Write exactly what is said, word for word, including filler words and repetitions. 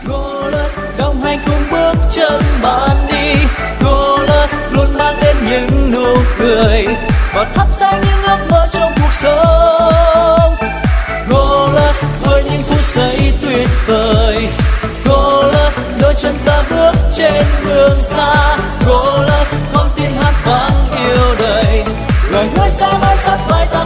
Goalless đồng hành cùng bước chân bạn đi. Goalless luôn mang đến những nụ cười và thắp sáng những ước mơ trong cuộc sống. Goalless với những phút giây tuyệt vời. Goalless đôi chân ta bước trên đường xa. Goalless con tim hát vang yêu đời, lời hứa sẽ mãi sát vai ta.